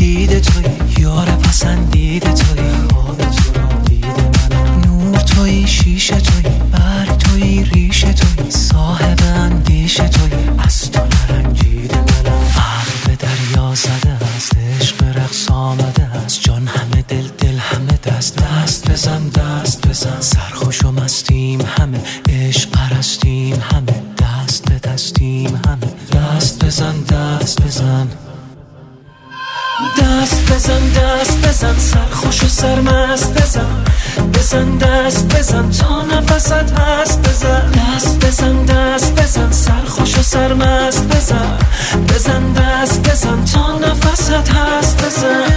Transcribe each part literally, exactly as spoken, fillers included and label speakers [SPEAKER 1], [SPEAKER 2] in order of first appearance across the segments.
[SPEAKER 1] دید توی، یار پسندید توی، خواب تو را دید منم. نور توی، شیشه توی، برگ توی، ریشه توی، صاحب اندیشه توی، از تو نرنجید منم. عقل به دریا زده است، عشق رقص آمده است، جان همه دل، دل همه دست. دست بزن دست بزن، سرخوش و مستیم همه، عشق پرستیم همه، دست به دستیم همه. دست بزن دست بزن، دست بزن دست بزن، سرخوش و سرمست بزن. بزن دست بزن تا نفست هست، بزن دست بزن دست بزن، سرخوش و سرمست بزن. بزن دست بزن تا نفست هست، بزن.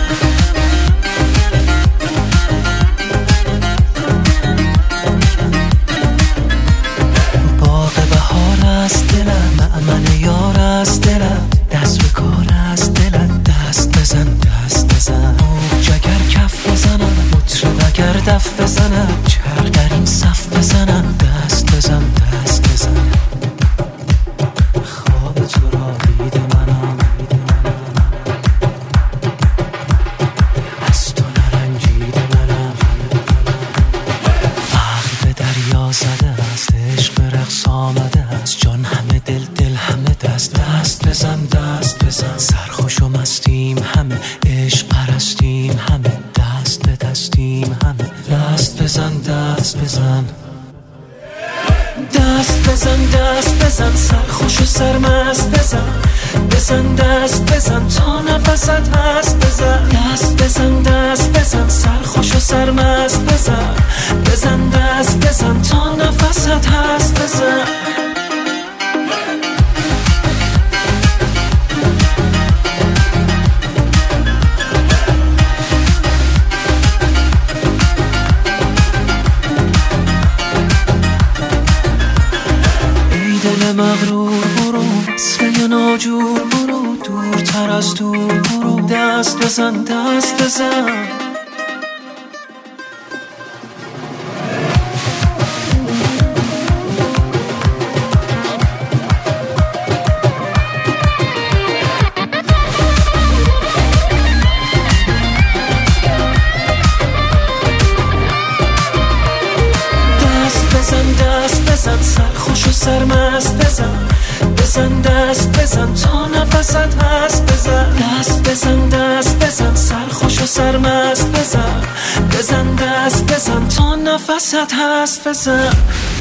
[SPEAKER 1] باغ بهار است دلم، مأمن یار است دلم، دست به کار است دلم. دست بزن دست بزن، موج اگر کف بزنم، مطرب اگر دف بزنم، چرخ در این صف بزنم. دست بزن دست بزن، خواب تو را دید منم، از تو نرنجید منم. عقل به دریا زده است، عشق به رقص آمده است، جان همه دل، دل همه دست. دست بزن دست بزن، سرخوش و مستیم همه، عشق پرستیم همه، دست به دستیم همه. دست بزن دست بزن، دست بزن دست بزن، سرخوش و سرمست بزن. بزن دست بزن تا نفست هست، بزن دست بزن دست بزن، سرخوش و سرمست بزن. بزن دست بزن تا نفست هست، بزن. دل مغرور برو، وصله ناجور برو، دورتر از دور برو. دست بزن دست بزن، بزن سرخوش و سرمست بزن. بزن دست بزن تا نفست هست، بزن دست بزن دست بزن، سرخوش و سرمست بزن. بزن دست بزن تا نفست هست، بزن.